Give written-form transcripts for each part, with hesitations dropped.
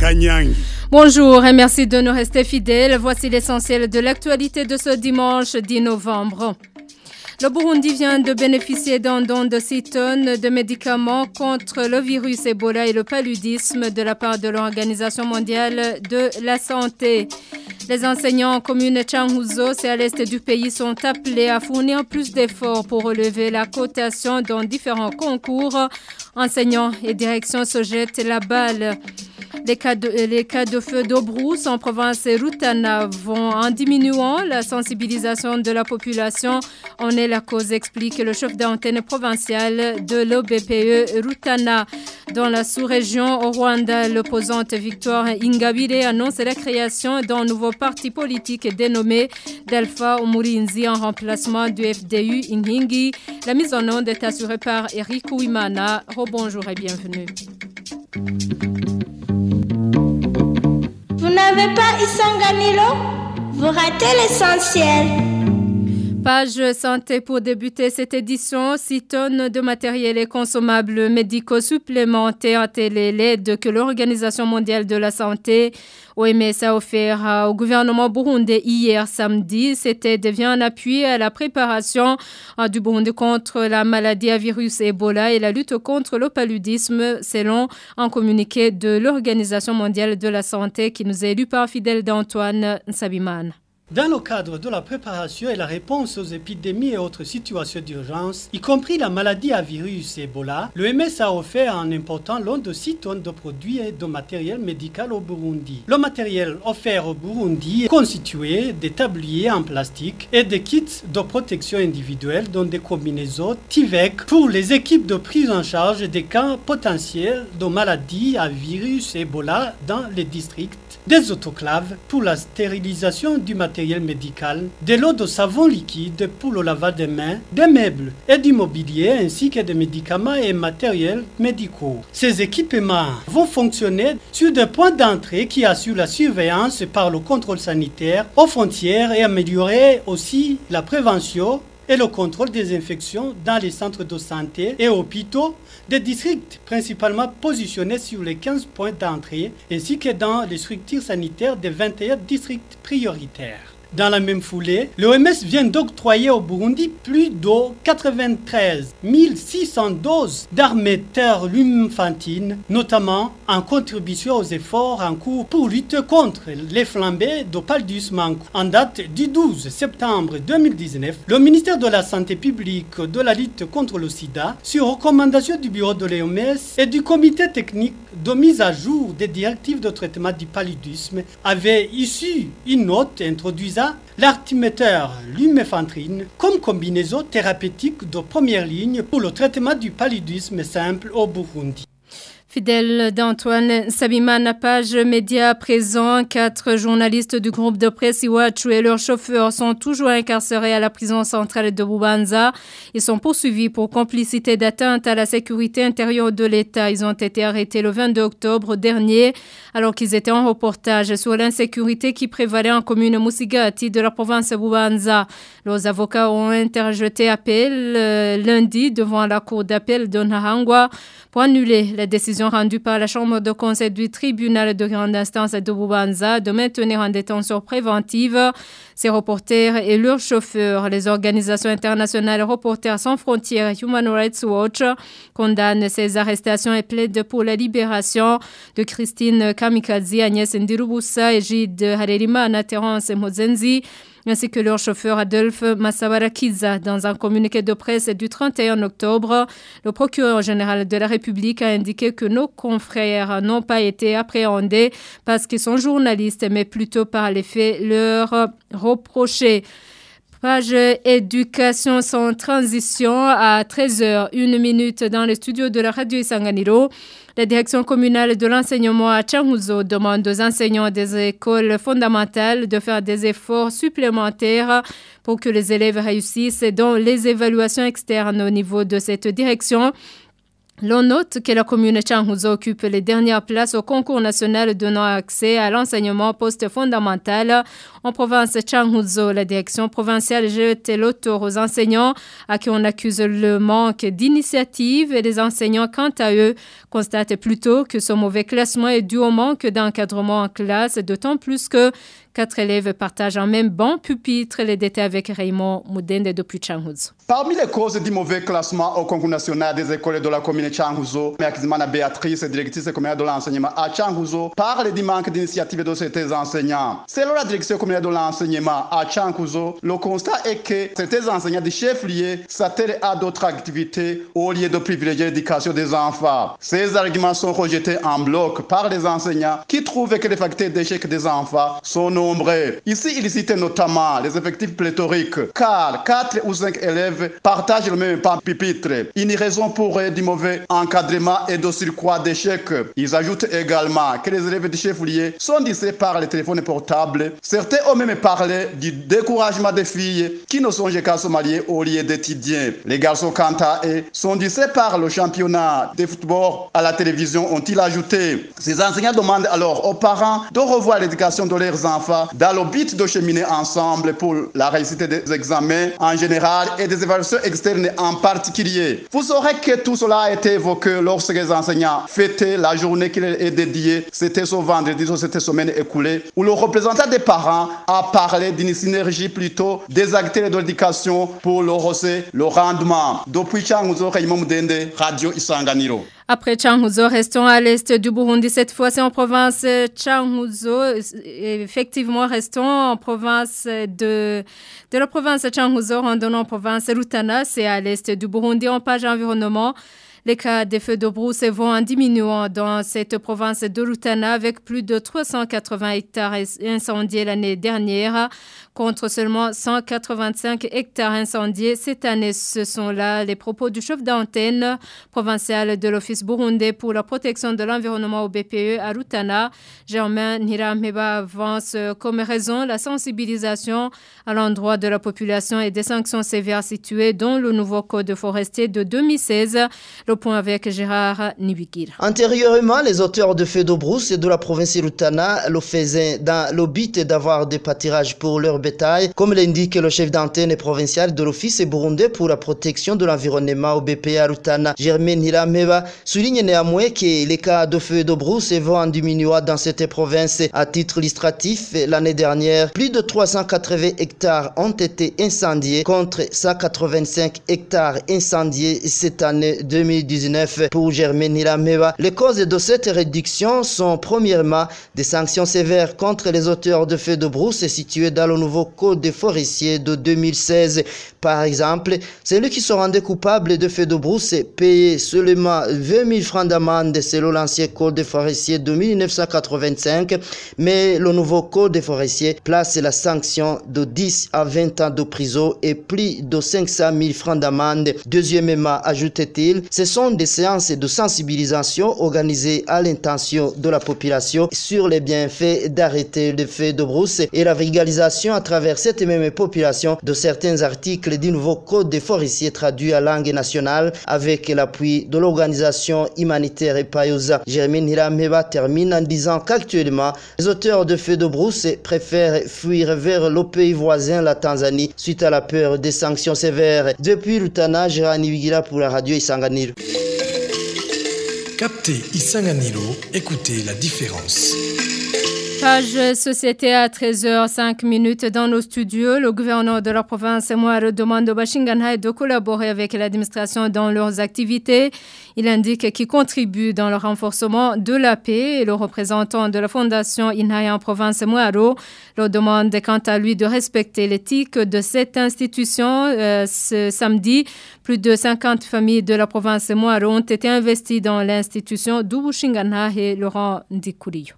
Kanyangi. Bonjour et merci de nous rester fidèles. Voici l'essentiel de l'actualité de ce dimanche 10 novembre. Le Burundi vient de bénéficier d'un don de 6 tonnes de médicaments contre le virus Ebola et le paludisme de la part de l'Organisation mondiale de la santé. Les enseignants en commune Changuzo, c'est à l'est du pays, sont appelés à fournir plus d'efforts pour relever la cotation dans différents concours. Enseignants et direction se jettent la balle. Les cas de feu d'eau brousse en province Rutana vont en diminuant la sensibilisation de la population. On est la cause, explique le chef d'antenne provincial de l'OBPE Rutana. Dans la sous-région au Rwanda, l'opposante Victoire Ingabire annonce la création d'un nouveau parti politique dénommé Delpha Umurinzi en remplacement du FDU Inkingi. La mise en onde est assurée par Eric Ouimana. Bonjour et bienvenue. Vous n'avez pas Isanganilo? Vous ratez l'essentiel. Page santé pour débuter cette édition. 6 tonnes de matériel et consommables médicaux supplémentaires, telle l'aide que l'Organisation mondiale de la santé, OMS, a offert au gouvernement burundais hier samedi. C'était devient un appui à la préparation du Burundi contre la maladie à virus Ebola et la lutte contre le paludisme, selon un communiqué de l'Organisation mondiale de la santé qui nous est lu par Fidèle d'Antoine Sabiman. Dans le cadre de la préparation et la réponse aux épidémies et autres situations d'urgence, y compris la maladie à virus Ebola, l'OMS a offert un important lot de 6 tonnes de produits et de matériel médical au Burundi. Le matériel offert au Burundi est constitué de tabliers en plastique et de kits de protection individuelle dont des combinaisons TIVEC pour les équipes de prise en charge des cas potentiels de maladies à virus Ebola dans les districts, des autoclaves pour la stérilisation du matériel médical, des lots de savon liquide pour le lavage des mains, des meubles et du mobilier ainsi que des médicaments et matériels médicaux. Ces équipements vont fonctionner sur des points d'entrée qui assurent la surveillance par le contrôle sanitaire aux frontières et améliorer aussi la prévention et le contrôle des infections dans les centres de santé et hôpitaux des districts principalement positionnés sur les 15 points d'entrée ainsi que dans les structures sanitaires des 21 districts prioritaires. Dans la même foulée, l'OMS vient d'octroyer au Burundi plus de 93 600 doses d'arméteur lumfantine, notamment en contribution aux efforts en cours pour lutter contre les flambées de paludisme. En date du 12 septembre 2019, le ministère de la Santé publique de la lutte contre le sida, sur recommandation du bureau de l'OMS et du comité technique de mise à jour des directives de traitement du paludisme, avait issu une note introduisant l'artéméteur lumefantrine comme combinaison thérapeutique de première ligne pour le traitement du paludisme simple au Burundi. Fidèle d'Antoine Sabiman, page média à présent. 4 journalistes du groupe de presse Iwachu et leurs chauffeurs sont toujours incarcérés à la prison centrale de Bubanza. Ils sont poursuivis pour complicité d'atteinte à la sécurité intérieure de l'État. Ils ont été arrêtés le 22 octobre dernier alors qu'ils étaient en reportage sur l'insécurité qui prévalait en commune Musigati de la province de Bubanza. Leurs avocats ont interjeté appel lundi devant la cour d'appel de Nahangwa pour annuler la décision rendue par la chambre de conseil du tribunal de grande instance de Bubanza de maintenir en détention préventive ces reporters et leurs chauffeurs. Les organisations internationales Reporters sans frontières et Human Rights Watch condamnent ces arrestations et plaident pour la libération de Christine Kamikaze, Agnès Ndirubusa, Egide Harerimana, Terence Mozenzi, ainsi que leur chauffeur Adolphe Massawarakiza. Dans un communiqué de presse du 31 octobre, le procureur général de la République a indiqué que nos confrères n'ont pas été appréhendés parce qu'ils sont journalistes, mais plutôt par les faits leur reprochés. Page éducation sans transition à 13h01 dans les studios de la radio Isanganiro. La direction communale de l'enseignement à Changuzo demande aux enseignants des écoles fondamentales de faire des efforts supplémentaires pour que les élèves réussissent dans les évaluations externes. Au niveau de cette direction, L'on note que la commune Changuzo occupe les dernières places au concours national donnant accès à l'enseignement post-fondamental. En province Changuzo, la direction provinciale jette le tour aux enseignants à qui on accuse le manque d'initiative et les enseignants, quant à eux, constatent plutôt que ce mauvais classement est dû au manque d'encadrement en classe, d'autant plus que 4 élèves partagent en même banc pupitre. Les détails avec Raymond Moudende depuis Changuzo. Parmi les causes du mauvais classement au concours national des écoles de la commune de Changuzo, Merkizmana Béatrice, directrice communale de l'enseignement à Changuzo, parle du manque d'initiative de ces enseignants. Selon la direction communale de l'enseignement à Changuzo, le constat est que ces enseignants du chef-lieu s'attellent à d'autres activités au lieu de privilégier l'éducation des enfants. Ces arguments sont rejetés en bloc par les enseignants qui trouvent que les facteurs d'échec des enfants sont nombreux. Ici, il cite notamment les effectifs pléthoriques, car 4 ou 5 élèves partagent le même banc pupitre. Une raison pour eux du mauvais encadrement et de surcroît d'échec. Ils ajoutent également que les élèves du chef-lieu sont dissés par les téléphones portables. Certains ont même parlé du découragement des filles qui ne songent qu'à se marier au lieu d'étudier. Les garçons, quant à eux, sont dissés par le championnat de football à la télévision, ont-ils ajouté. Ces enseignants demandent alors aux parents de revoir l'éducation de leurs enfants dans le but de cheminer ensemble pour la réussite des examens en général et des évaluations externes en particulier. Vous saurez que tout cela a été évoqué lorsque les enseignants fêtaient la journée qui leur est dédiée. C'était ce vendredi de cette semaine écoulée où le représentant des parents a parlé d'une synergie plutôt des acteurs de l'éducation pour leur hausser le rendement. Depuis Changuzo, Raymond Moudende, Radio Isanganiro. Après Changuzo, restons à l'est du Burundi. Cette fois, c'est en province Changuzo. Effectivement, restons en province de la province Changuzo, randonnons en province Rutana. C'est à l'est du Burundi, en page environnement. Les cas des feux de brousse vont en diminuant dans cette province de Rutana avec plus de 380 hectares incendiés l'année dernière contre seulement 185 hectares incendiés cette année. Ce sont là les propos du chef d'antenne provincial de l'Office burundais pour la protection de l'environnement au BPE à Rutana. Germain Nirameba avance comme raison la sensibilisation à l'endroit de la population et des sanctions sévères situées dans le nouveau code forestier de 2016. Le point avec Gérard Nibikir. Antérieurement, les auteurs de feux de brousse de la province Rutana le faisaient dans le but d'avoir des pâturages pour leur bétail, comme l'indique le chef d'antenne provincial de l'Office burundais pour la protection de l'environnement au BPA Rutana. Germain Nirameba souligne néanmoins que les cas de feux de brousse vont en diminuant dans cette province. À titre illustratif, l'année dernière, plus de 380 hectares ont été incendiés contre 185 hectares incendiés cette année 2019. Pour Germain Nirameba, les causes de cette réduction sont premièrement des sanctions sévères contre les auteurs de feux de brousse situés dans le nouveau code des forestiers de 2016. Par exemple, celui qui se rendait coupable de feux de brousse payait seulement 20 000 francs d'amende selon l'ancien code des forestiers de 1985, mais le nouveau code des forestiers place la sanction de 10 à 20 ans de prison et plus de 500 000 francs d'amende. Deuxièmement, ajoutait-il, ce sont des séances de sensibilisation organisées à l'intention de la population sur les bienfaits d'arrêter les feux de brousse et la vulgarisation à travers cette même population de certains articles du nouveau code des forestiers traduit à langue nationale avec l'appui de l'organisation humanitaire Payosa. Germain Nirameba termine en disant qu'actuellement, les auteurs de feux de brousse préfèrent fuir vers le pays voisin, la Tanzanie, suite à la peur des sanctions sévères. Depuis Rutana, Gérard Nibikira pour la radio Isanganiro. Captez Isanganiro, écoutez la différence. Page société à 13h05 dans nos studios. Le gouverneur de la province Moire demande au Bashinganhai de collaborer avec l'administration dans leurs activités. Il indique qu'ils contribuent dans le renforcement de la paix et le représentant de la fondation Inhai en province Moire leur demande quant à lui de respecter l'éthique de cette institution. Ce samedi, plus de 50 familles de la province Moire ont été investies dans l'institution du Bashinganhai et Laurent Dikourio.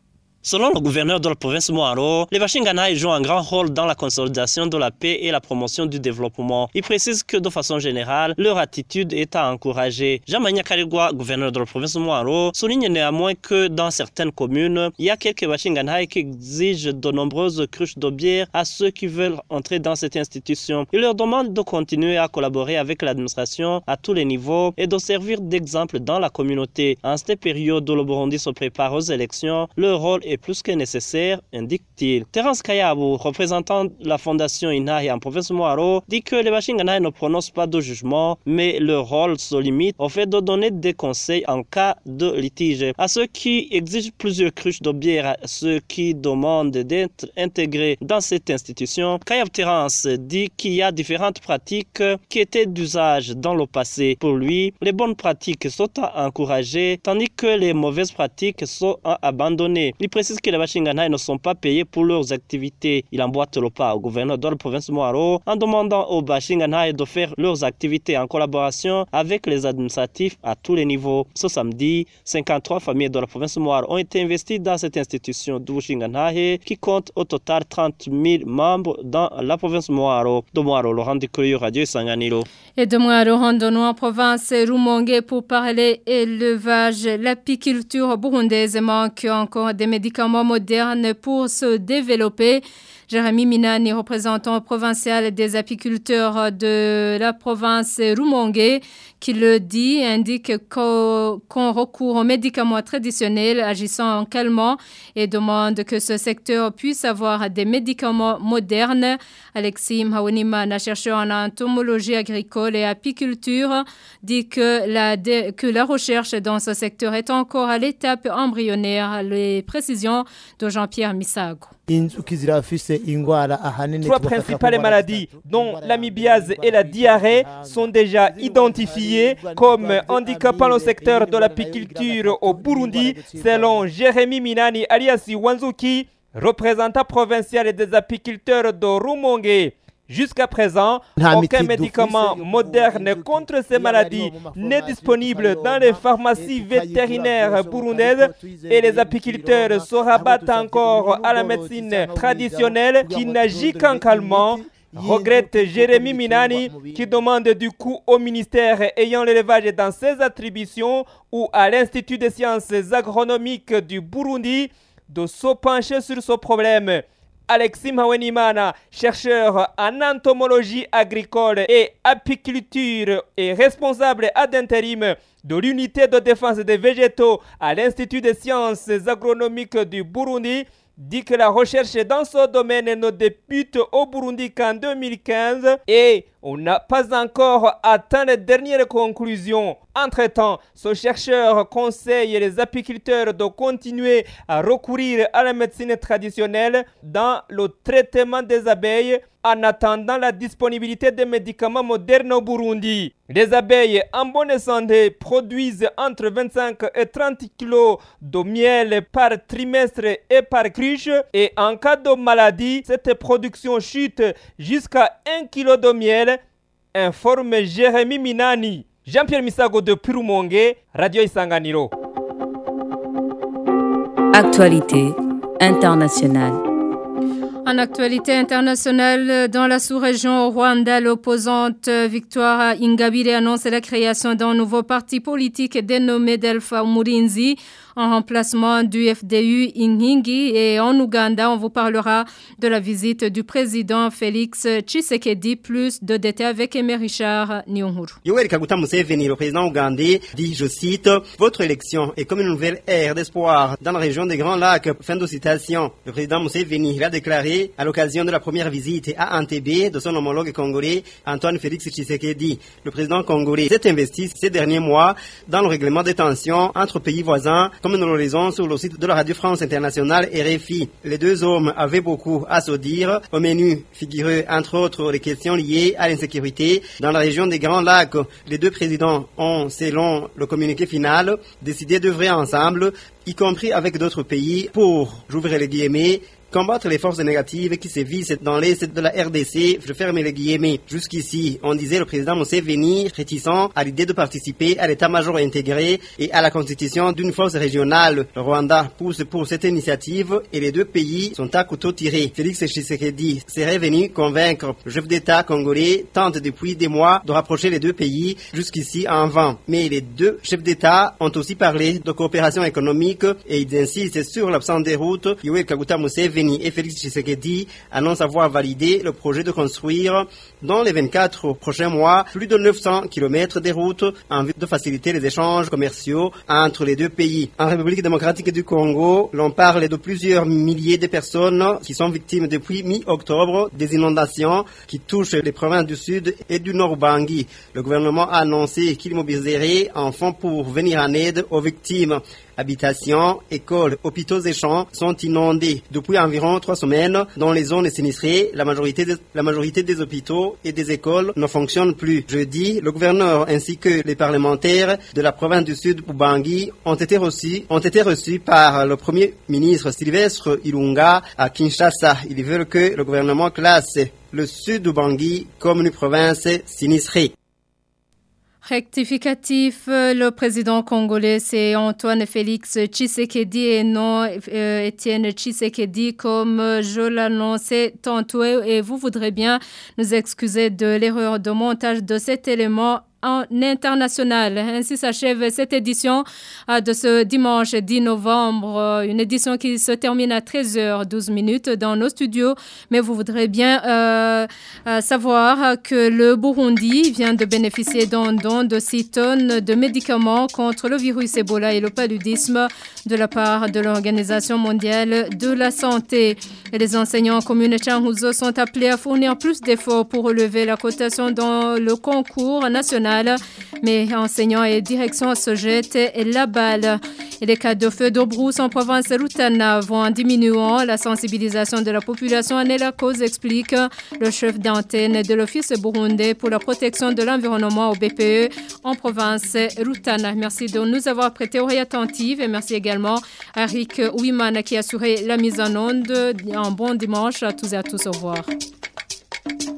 Selon le gouverneur de la province Moaro, les Bashinganaï jouent un grand rôle dans la consolidation de la paix et la promotion du développement. Il précise que de façon générale, leur attitude est à encourager. Jean-Magna Karigwa, gouverneur de la province Moaro, souligne néanmoins que dans certaines communes, il y a quelques Bashinganaï qui exigent de nombreuses cruches de bière à ceux qui veulent entrer dans cette institution. Il leur demande de continuer à collaborer avec l'administration à tous les niveaux et de servir d'exemple dans la communauté. En cette période où le Burundi se prépare aux élections, leur rôle est plus que nécessaire, indique-t-il. Terence Kayabou, représentant la fondation Inahi en province Moaro, dit que les Bashinganaï ne prononcent pas de jugement, mais leur rôle se limite au fait de donner des conseils en cas de litige. À ceux qui exigent plusieurs cruches de bière, à ceux qui demandent d'être intégrés dans cette institution, Kayab Terence dit qu'il y a différentes pratiques qui étaient d'usage dans le passé. Pour lui, les bonnes pratiques sont à encourager, tandis que les mauvaises pratiques sont à abandonner. Il précise que les Bashinganaï ne sont pas payés pour leurs activités. Il emboîte le pas au gouverneur de la province Moaro en demandant aux Bashinganaï de faire leurs activités en collaboration avec les administratifs à tous les niveaux. Ce samedi, 53 familles de la province Moaro ont été investies dans cette institution du Bashinganaï qui compte au total 30 000 membres dans la province Moaro. De Moaro, Laurent Dikoyo, Radio Sanganilo. Et de Moaro, rendons-nous en province Rumongue pour parler élevage. L'apiculture burundaise manque encore des médicaments modernes pour se développer. Jérémy Minani, représentant provincial des apiculteurs de la province Rumongue, qui le dit, indique qu'on recourt aux médicaments traditionnels agissant en calmant et demande que ce secteur puisse avoir des médicaments modernes. Alexis Mhawenimana, chercheur en entomologie agricole et apiculture, dit que la recherche dans ce secteur est encore à l'étape embryonnaire. Les précisions de Jean-Pierre Misago. Trois principales maladies, dont l'amibiase et la diarrhée, sont déjà identifiées comme handicapant le secteur de l'apiculture au Burundi, selon Jérémy Minani alias Wanzuki, représentant provincial des apiculteurs de Rumongue. Jusqu'à présent, aucun médicament moderne contre ces maladies n'est disponible dans les pharmacies vétérinaires burundaises et les apiculteurs se rabattent encore à la médecine traditionnelle qui n'agit qu'en calmant. Regrette Jérémy Minani qui demande du coup au ministère ayant l'élevage dans ses attributions ou à l'Institut des sciences agronomiques du Burundi de se pencher sur ce problème. Alexis Mhawenimana, chercheur en entomologie agricole et apiculture et responsable ad intérim de l'unité de défense des végétaux à l'Institut des sciences agronomiques du Burundi, dit que la recherche dans ce domaine ne débute au Burundi qu'en 2015 et on n'a pas encore atteint les dernières conclusions. Entre-temps, ce chercheur conseille les apiculteurs de continuer à recourir à la médecine traditionnelle dans le traitement des abeilles en attendant la disponibilité des médicaments modernes au Burundi. Les abeilles en bonne santé produisent entre 25 et 30 kg de miel par trimestre et par cruche et en cas de maladie, cette production chute jusqu'à 1 kg de miel, informe Jérémy Minani. Jean-Pierre Misago de Rumongue, Radio Isanganiro. Actualité internationale. En actualité internationale, dans la sous-région au Rwanda, l'opposante Victoire Ingabire annonce la création d'un nouveau parti politique dénommé Delpha Umurinzi en remplacement du FDU Inkingi. Et en Ouganda, on vous parlera de la visite du président Félix Tshisekedi. Plus de détails avec Aimé Richard Nyonhuru. Yoweri Kaguta Museveni, le président ougandais, dit, je cite, « Votre élection est comme une nouvelle ère d'espoir dans la région des Grands Lacs ». Fin de citation. Le président Museveni l'a déclaré à l'occasion de la première visite à Entebbe de son homologue congolais Antoine Félix Tshisekedi. Le président congolais s'est investi ces derniers mois dans le règlement des tensions entre pays voisins, comme nous le lisons sur le site de la Radio France Internationale RFI. Les deux hommes avaient beaucoup à se dire. Au menu figuraient entre autres les questions liées à l'insécurité dans la région des Grands Lacs. Les deux présidents ont, selon le communiqué final, décidé d'œuvrer ensemble, y compris avec d'autres pays, pour, j'ouvre les guillemets, combattre les forces négatives qui sévissent dans l'est de la RDC, je ferme les guillemets. Jusqu'ici, on disait le président Museveni réticent à l'idée de participer à l'état-major intégré et à la constitution d'une force régionale. Le Rwanda pousse pour cette initiative et les deux pays sont à couteau tiré. Félix Tshisekedi serait venu convaincre le chef d'État congolais, tente depuis des mois de rapprocher les deux pays, jusqu'ici en vain. Mais les deux chefs d'État ont aussi parlé de coopération économique et ils insistent sur l'absence des routes. Yoweri Kaguta Museveni et Félix Tshisekedi annoncent avoir validé le projet de construire dans les 24 prochains mois plus de 900 km de routes en vue de faciliter les échanges commerciaux entre les deux pays. En République démocratique du Congo, l'on parle de plusieurs milliers de personnes qui sont victimes depuis mi-octobre des inondations qui touchent les provinces du Sud et du Nord Bangui. Le gouvernement a annoncé qu'il mobiliserait un fonds pour venir en aide aux victimes. Habitations, écoles, hôpitaux et champs sont inondés depuis environ 3 semaines. Dans les zones sinistrées, la majorité des hôpitaux et des écoles ne fonctionnent plus. Jeudi, le gouverneur ainsi que les parlementaires de la province du Sud Bangui ont été reçus par le premier ministre Sylvestre Ilunga à Kinshasa. Ils veulent que le gouvernement classe le Sud Bangui comme une province sinistrée. Rectificatif, le président congolais c'est Antoine Félix Tshisekedi et non Étienne Tshisekedi comme je l'annonçais tantôt et vous voudrez bien nous excuser de l'erreur de montage de cet élément en international. Ainsi s'achève cette édition de ce dimanche 10 novembre, une édition qui se termine à 13h12 dans nos studios. Mais vous voudrez bien savoir que le Burundi vient de bénéficier d'un don de 6 tonnes de médicaments contre le virus Ebola et le paludisme de la part de l'Organisation mondiale de la santé. Et les enseignants communes Changuzo sont appelés à fournir plus d'efforts pour relever la cotation dans le concours national. Mais enseignants et direction se jettent la balle. Et les cas de feux de brousse en province Rutana vont en diminuant. La sensibilisation de la population en est la cause, explique le chef d'antenne de l'Office burundais pour la protection de l'environnement au BPE en province Rutana. Merci de nous avoir prêté oreille attentive et merci également à Eric Ouimana qui a assuré la mise en onde. Un bon dimanche à tous et à tous. Au revoir.